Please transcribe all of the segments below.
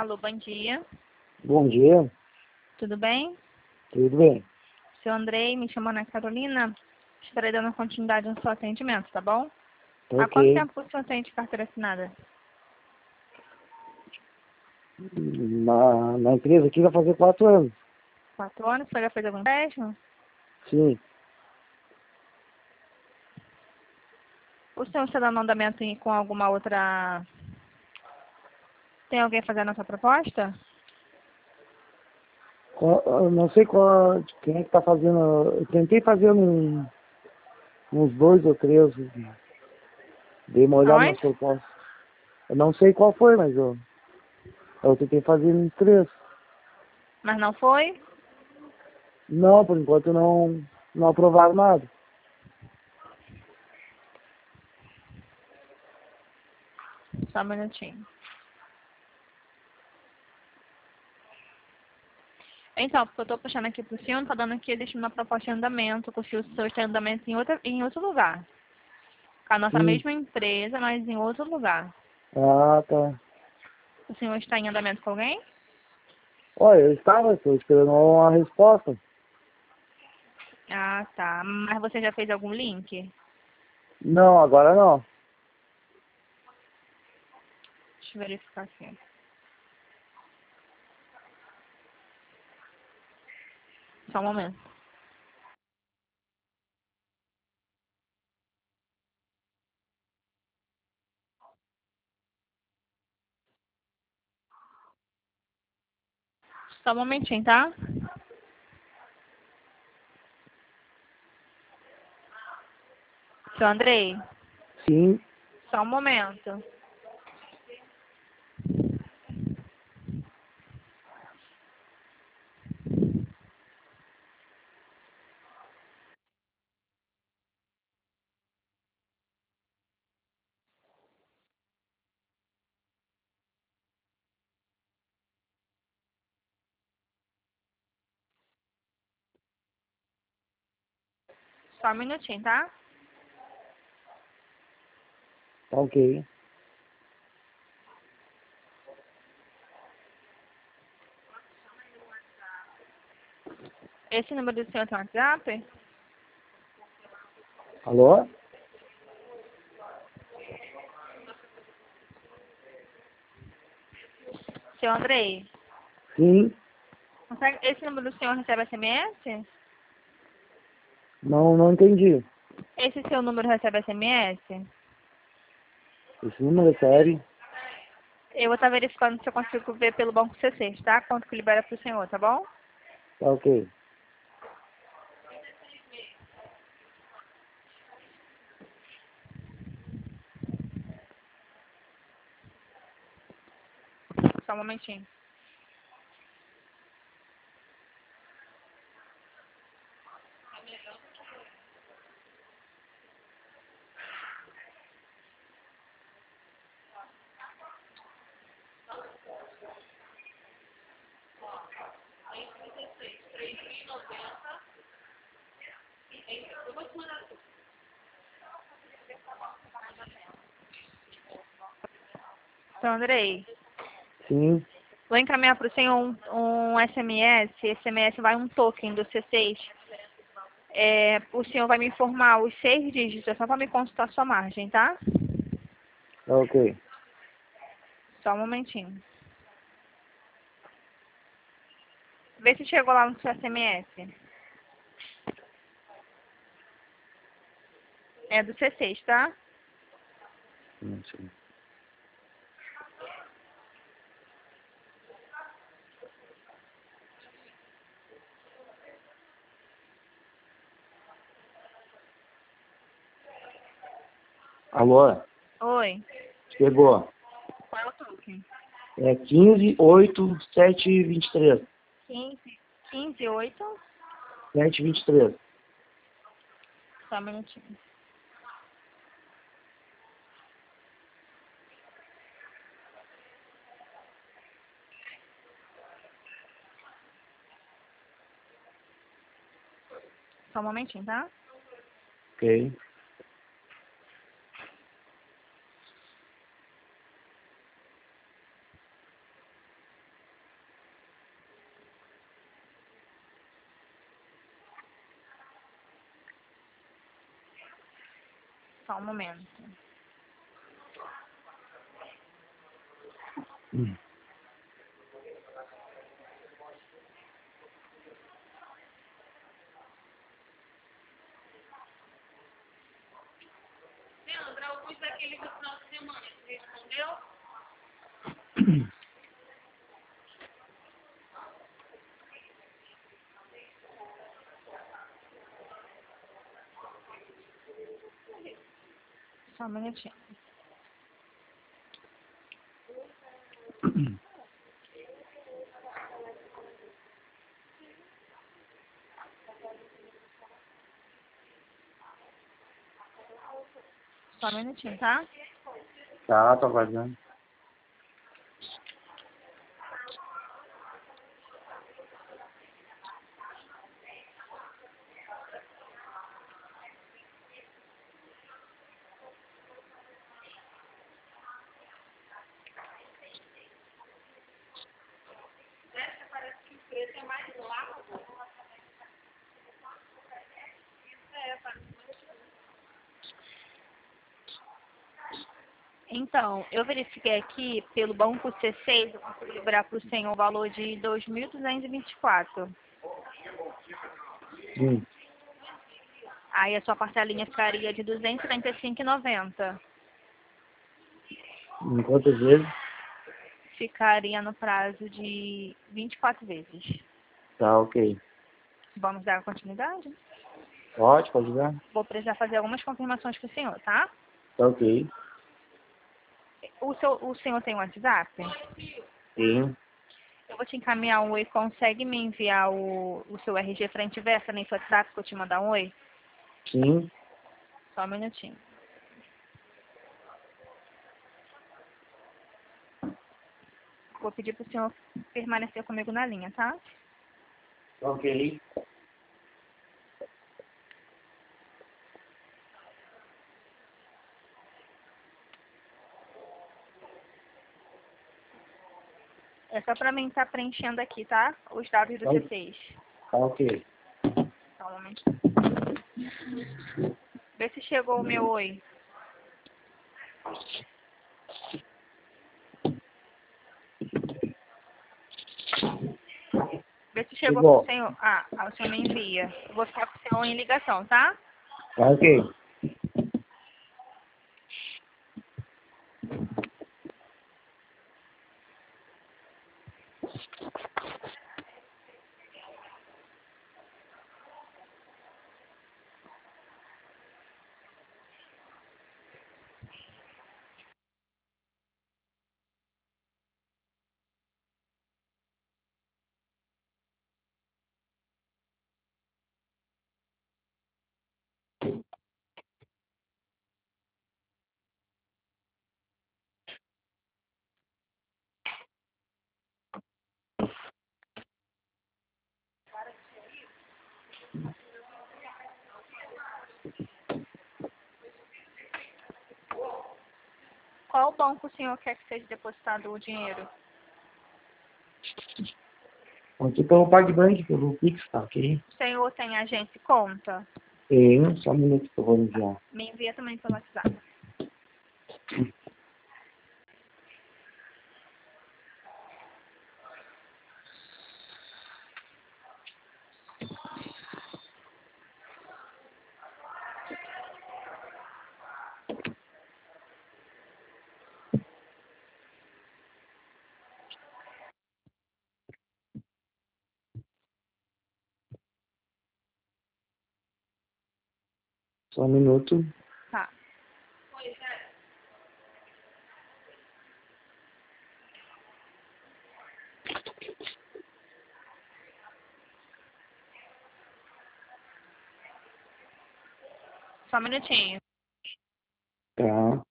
Alô, bom dia. Bom dia, Tudo bem? tudo bem? Seu Andrei, me chamou Ana Carolina. Estarei dando continuidade no seu atendimento, tá bom? Tá Há quanto ok. tempo o senhor tem de carteira assinada? Na empresa aqui vai fazer 4 anos. 4 anos? O senhor já fez algum empréstimo? Sim. O senhor está dando andamento com alguma outra... Tem alguém fazendo essa proposta? Eu não sei quem é que tá fazendo. Eu tentei fazer uns 2 ou 3. Dei uma olhada nas Aonde? propostas. Eu não sei qual foi, mas eu tentei fazer uns 3. Mas não foi? Não, por enquanto não aprovaram nada. Só um minutinho. Então, porque eu estou puxando aqui pro senhor, tá dando aqui, existe uma proposta em andamento, que o senhor está em andamento em outro lugar. Com a nossa Sim. mesma empresa, mas em outro lugar. Ah, tá. O senhor está em andamento com alguém? Olha, estou esperando uma resposta. Ah, tá. Mas você já fez algum link? Não, agora não. Deixa eu verificar aqui. Só um momento. Só um momentinho, tá? Seu Andrei, Sim. só um momento. Só um minutinho, tá? Tá ok. Esse número do senhor tem WhatsApp? Alô? Seu Andrei, Sim. esse número do senhor recebe SMS? Não entendi. Esse seu número recebe SMS? Esse número é sério? Eu vou estar verificando se eu consigo ver pelo Banco C6, tá? Quanto que libera pro senhor, tá bom? Tá ok. Só um momentinho. Seu Andrei, Sim. vou encaminhar para o senhor um SMS. Esse SMS vai um token do C6. O senhor vai me informar os 6 dígitos, é só para me consultar a sua margem, tá? Tá ok. Só um momentinho. Vê se chegou lá no seu SMS. É do C6, tá? Sim. Alô? Oi. Chegou. Qual é o token? É 15.8.723. 15, 8. 723. Só um minutinho. Só um momentinho, tá? Ok. Só um momento. Leandro, alguns daqueles do final de semana, você respondeu? Só um minutinho. Só um minutinho, tá? Tá, tô aguardando. Então, eu verifiquei aqui pelo banco C6, eu consigo liberar para o senhor o valor de 2.224. Sim. Aí a sua parcelinha ficaria de 235,90. Em quantas vezes? Ficaria no prazo de 24 vezes. Tá, ok. Vamos dar continuidade? Pode dar? Vou precisar fazer algumas confirmações para o senhor, tá? Tá, ok. O senhor tem WhatsApp? Sim. Eu vou te encaminhar um oi. Consegue me enviar o seu RG frente e versa nesse WhatsApp que eu te mandar um oi? Sim. Só um minutinho. Vou pedir para o senhor permanecer comigo na linha, tá? Ok. É só para mim estar preenchendo aqui, tá? Os dados do Tá, C6. tá ok. Só um momento. Vê se chegou o meu oi. Vê se chegou pro Chegou. senhor. O senhor me envia. Eu vou ficar com o senhor em ligação, tá? Tá, ok. Qual banco o senhor quer que seja depositado o dinheiro? Aqui pelo PagBank, pelo Pix, tá, ok? O senhor tem agência e conta? Tem, só um minuto que eu vou enviar. Me envia também pelo WhatsApp. Só um minuto. Tá. Só um minutinho. Tá.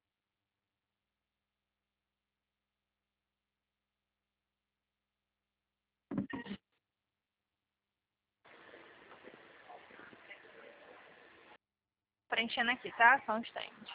Preenchendo aqui, tá? Só um instante.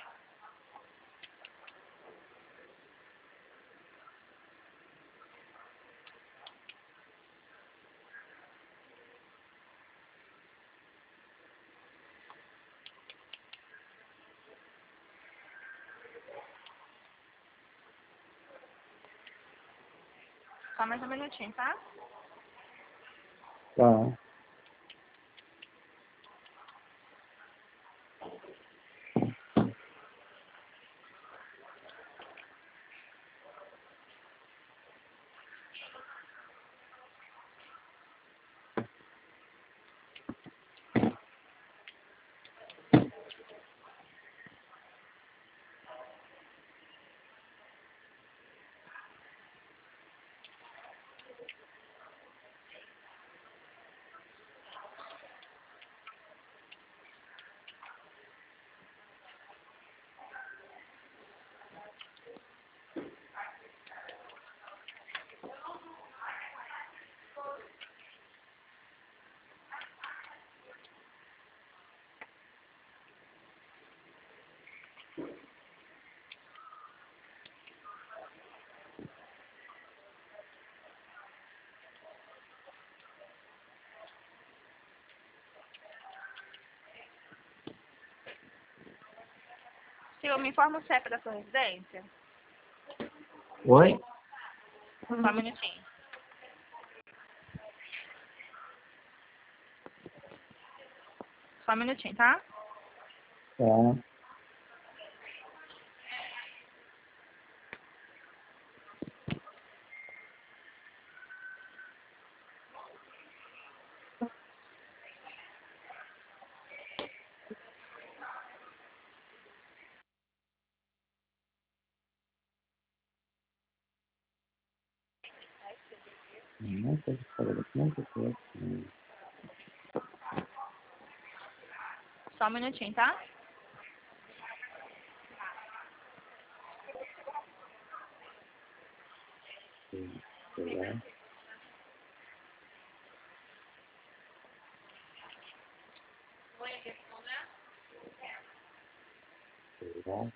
Só mais um minutinho, tá? Tá. Senhor, me informa o CEP da sua residência? Oi? Só um minutinho. Só um minutinho, tá? Tá. Não sei se fala daqui, não sei se é assim. Só um minutinho, tá? Sei lá. Sei lá.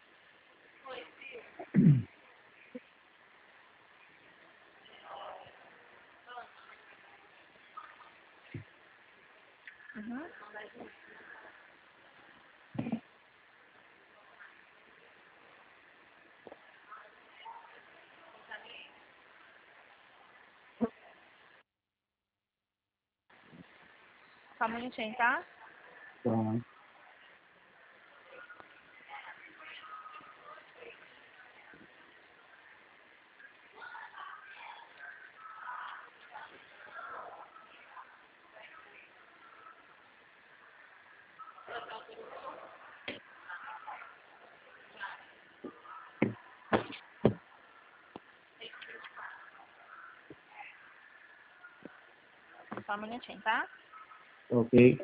Uhum. Só um minutinho, tá? Tá. Só um minutinho, tá? Ok.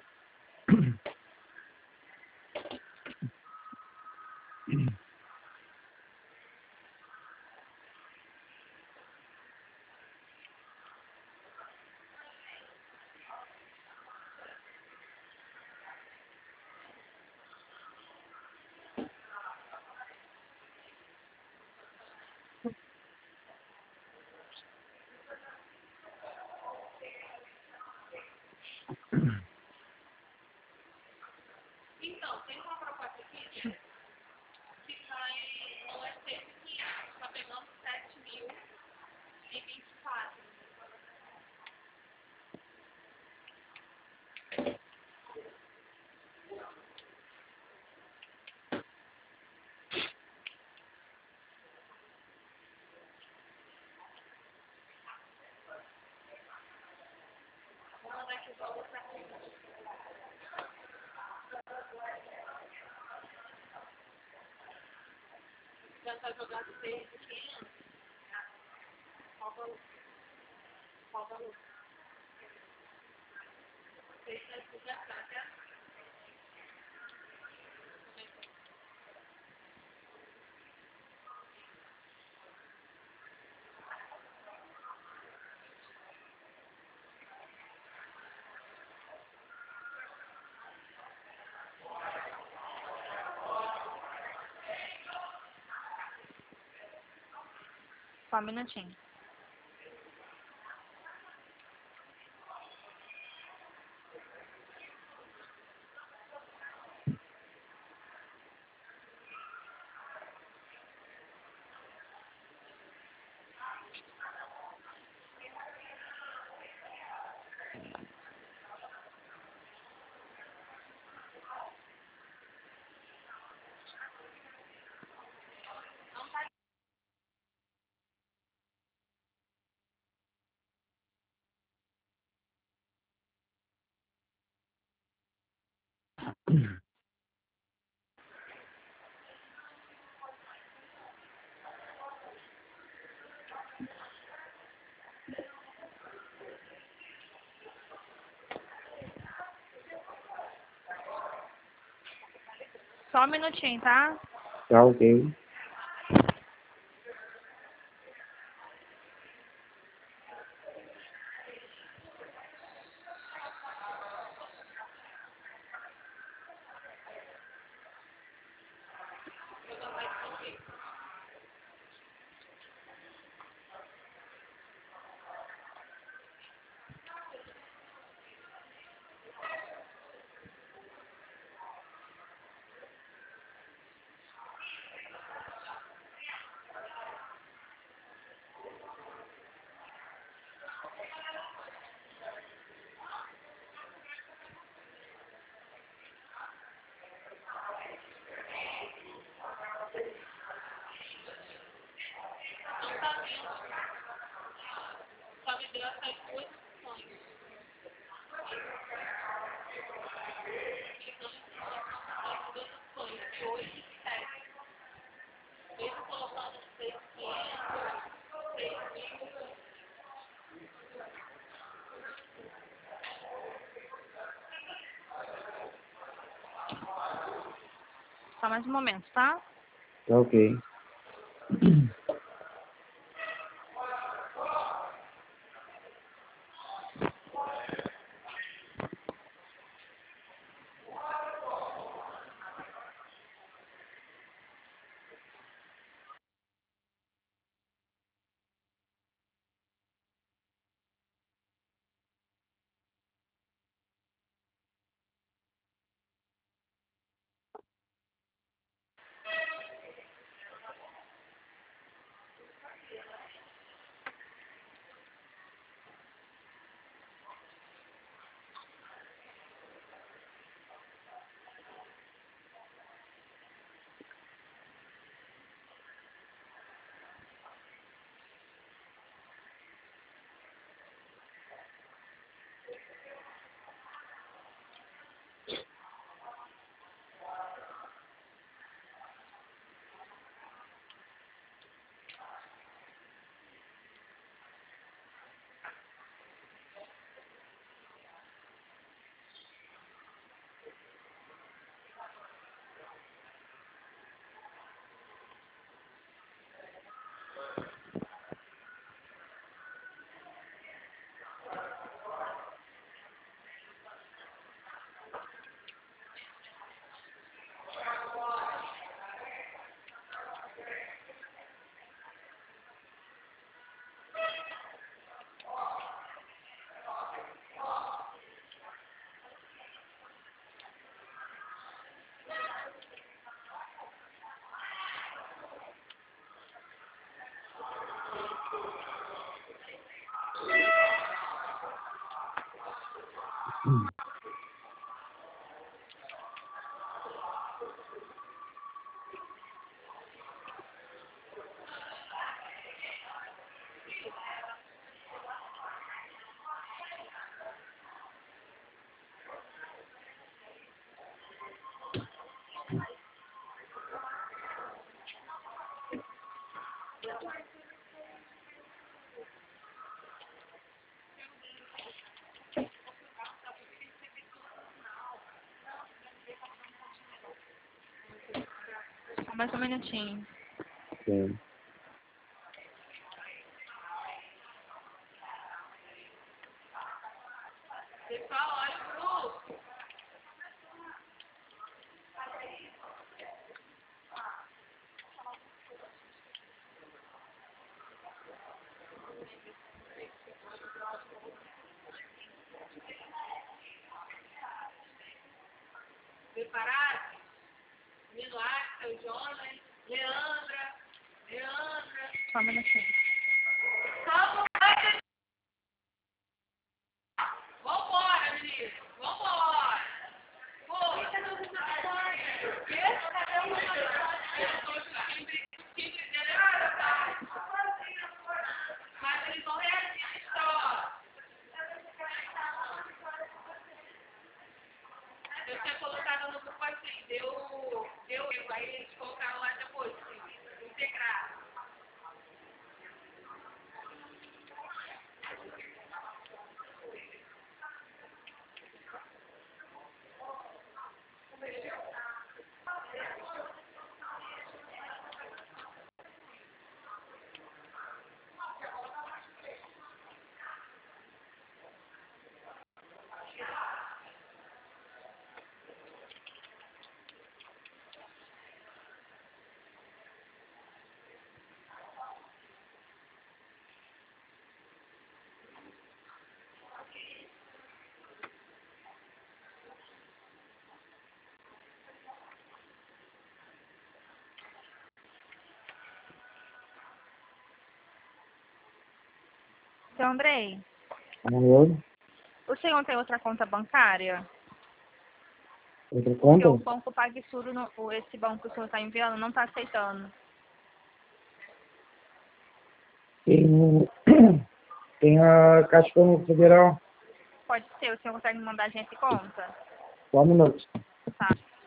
Só um minutinho. Só um minutinho, tá? Tá ok. Só mais um momento, tá? Tá ok. Só mais um minutinho. Sim. Só um minutinho. Seu Andrei, Alô? o senhor tem outra conta bancária? Outra Porque o conta? banco PagSeguro, esse banco que o senhor está enviando, não está aceitando. Tem, tem a Caixa Econômica Federal. Pode ser, o senhor consegue me mandar a gente conta? Só um minuto. Tá.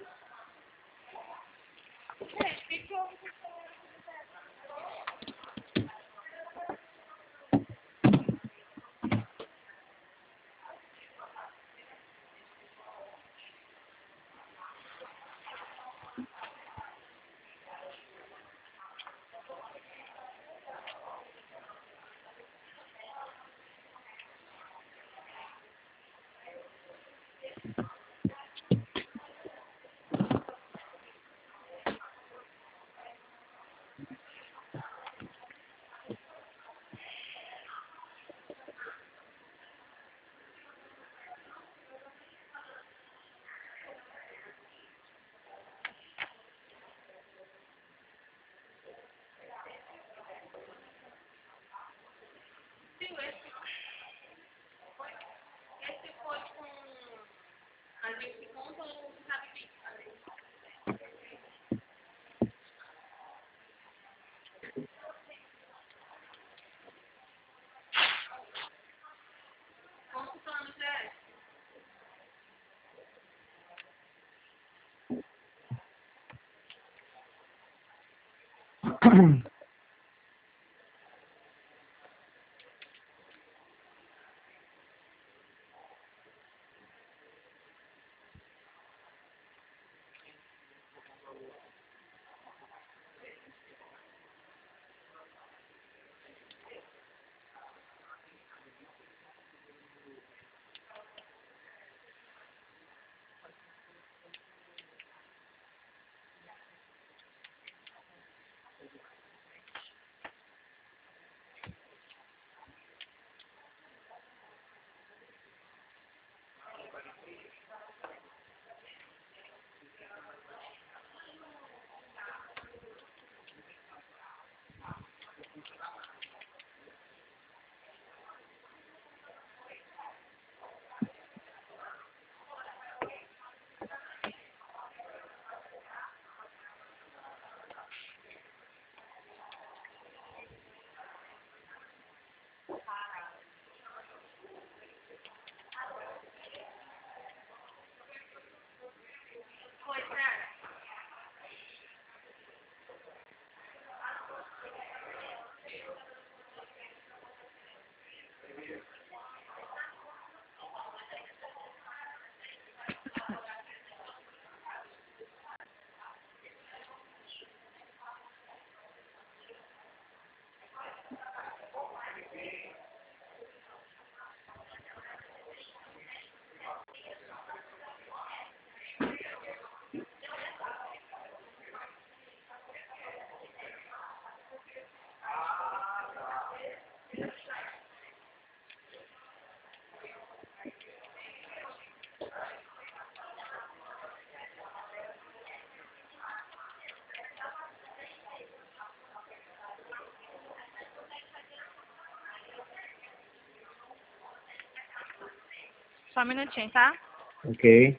Só um minutinho, tá? Ok.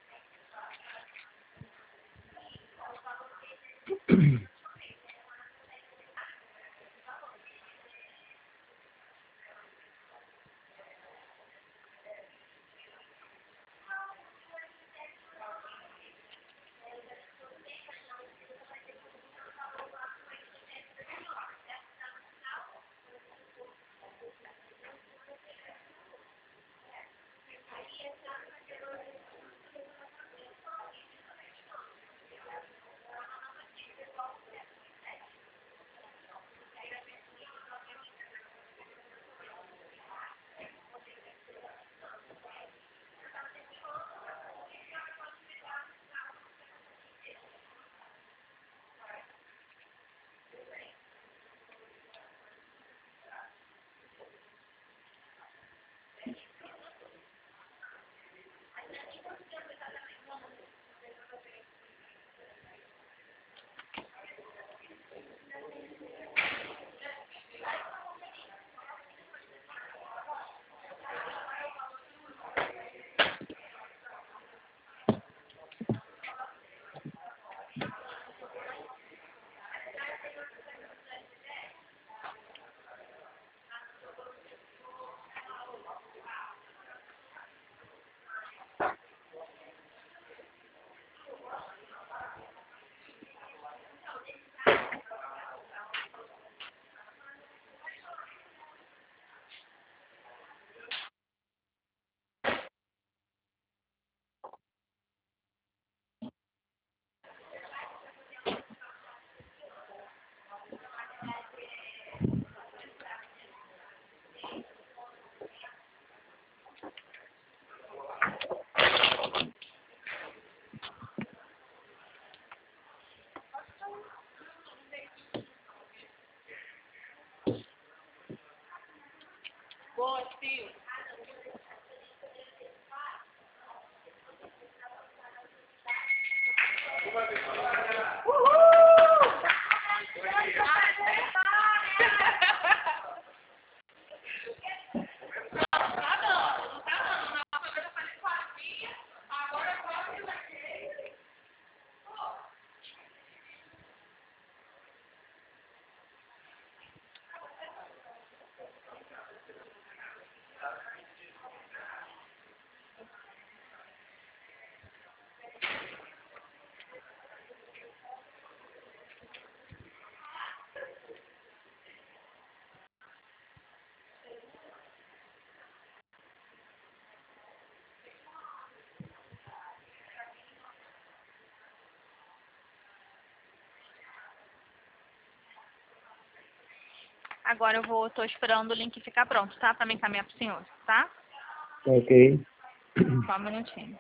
Agora tô esperando o link ficar pronto, tá? Pra me encaminhar pro senhor, tá? Ok. Só um minutinho.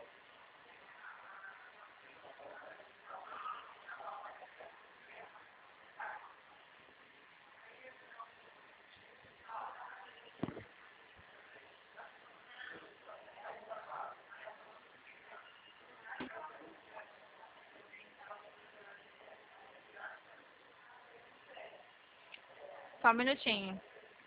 Só um minutinho.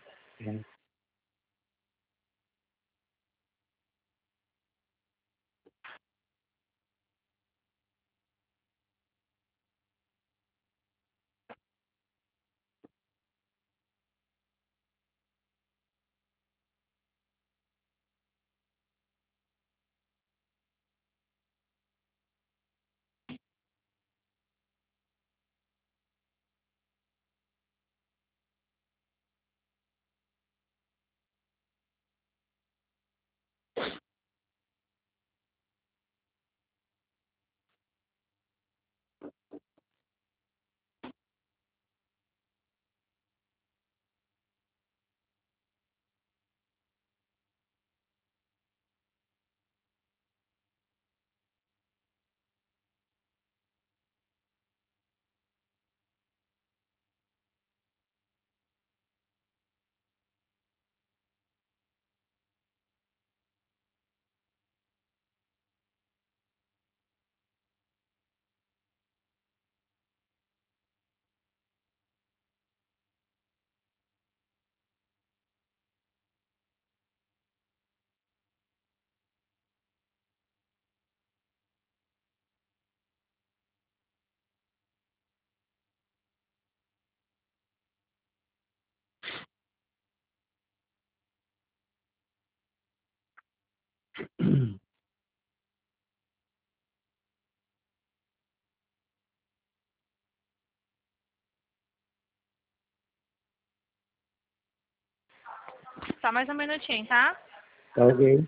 Só mais um minutinho, tá? Tá ok.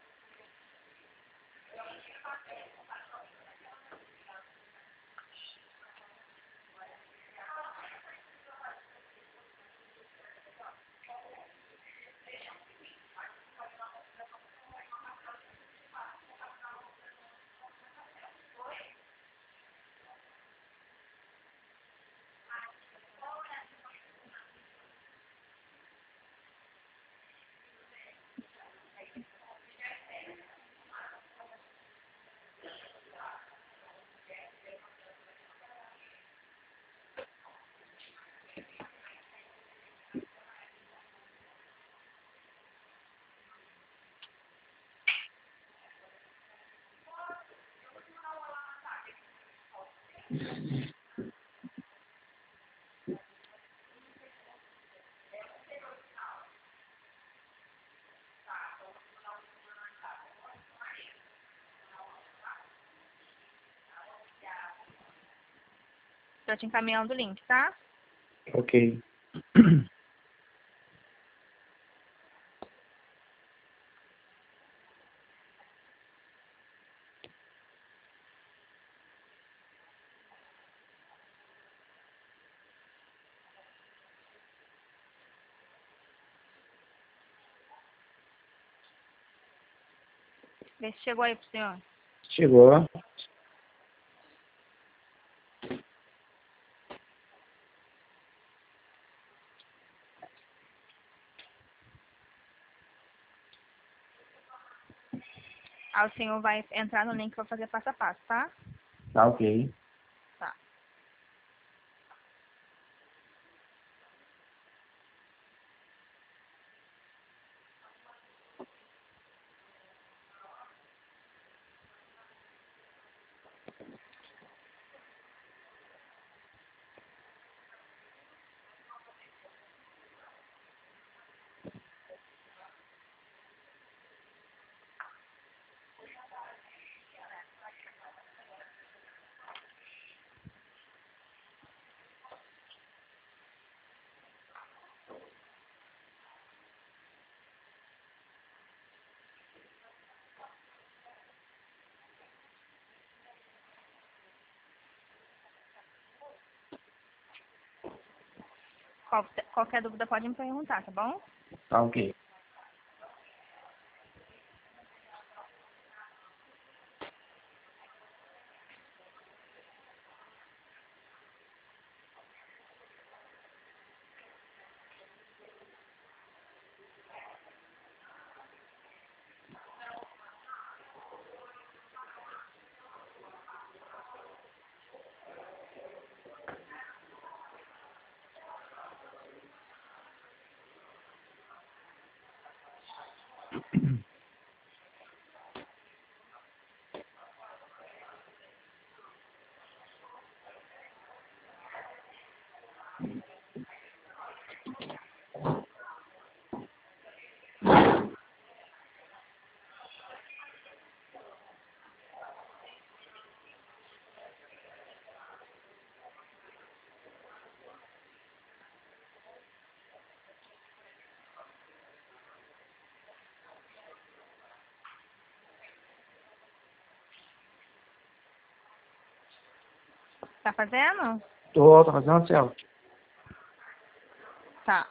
Tô te encaminhando o link, tá? Ok. Vê se chegou aí pro senhor. Chegou. Aí o senhor vai entrar no link para fazer passo a passo, tá? Tá ok. Tá. Qualquer dúvida pode me perguntar, tá bom? Tá ok. Tá fazendo? Tô fazendo a selfie. Tá.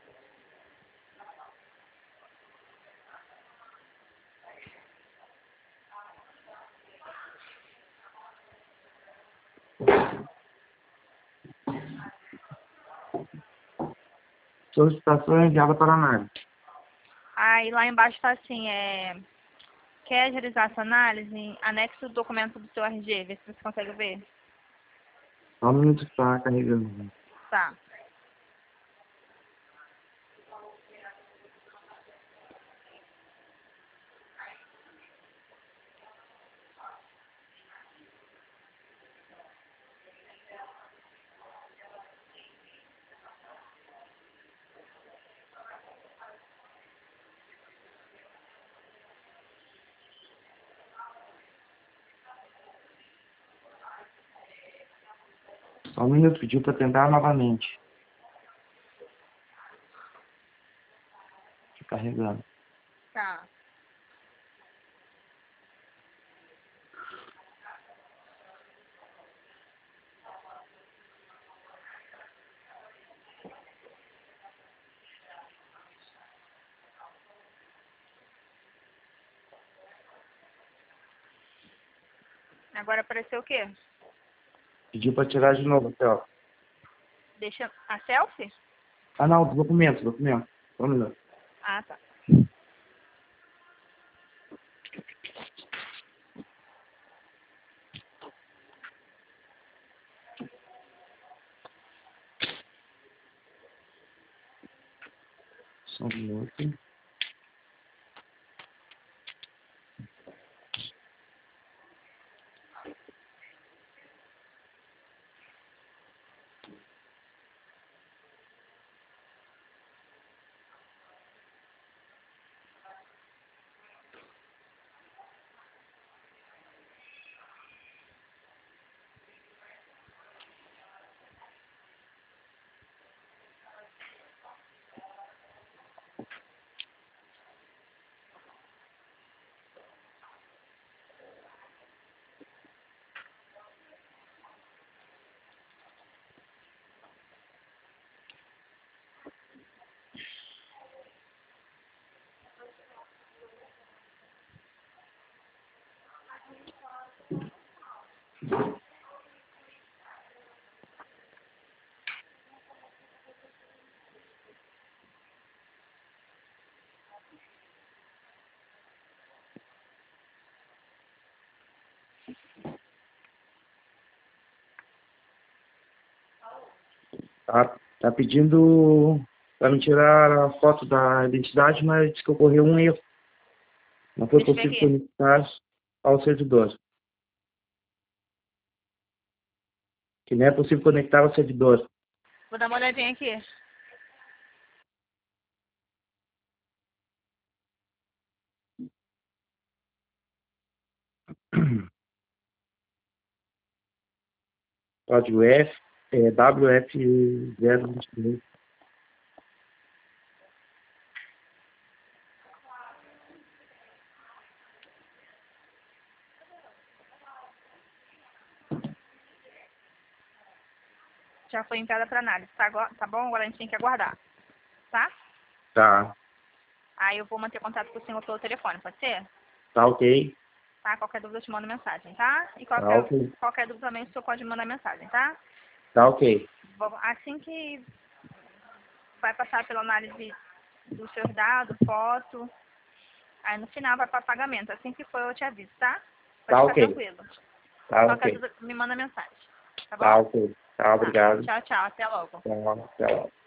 Solicitação enviada para análise. Aí lá embaixo tá assim, quer agilizar essa análise? Anexo o documento do seu RG, vê se você consegue ver. Só um minuto que tá carregando. Tá. Só um minuto, pediu para tentar novamente. Tô carregando. Tá. Agora apareceu o quê? Pediu para tirar de novo a selfie. Deixa a selfie? Ah não, documento. Só um minuto. Ah, tá. Só um minuto. Tá pedindo para me tirar a foto da identidade, mas diz que ocorreu um erro. Não foi Deixa eu ver possível aqui. conectar ao servidor. Que não é possível conectar ao servidor. Vou dar uma olhadinha aqui. Código WF022. Já foi enviada para análise, tá bom? Agora a gente tem que aguardar, tá? Tá. Aí eu vou manter contato com o senhor pelo telefone, pode ser? Tá ok. Tá? Qualquer dúvida eu te mando mensagem, tá? E Tá ok. qualquer dúvida também o senhor pode me mandar mensagem, tá? Tá ok. Assim que vai passar pela análise dos seus dados, foto, aí no final vai para pagamento. Assim que for eu te aviso, tá? Pode Tá ficar ok. tranquilo. Tá Qualquer ok. dúvida me manda mensagem, tá Tá bom? ok. Tá, Tá. obrigado. Tchau, tchau. Até logo. Tchau, tchau.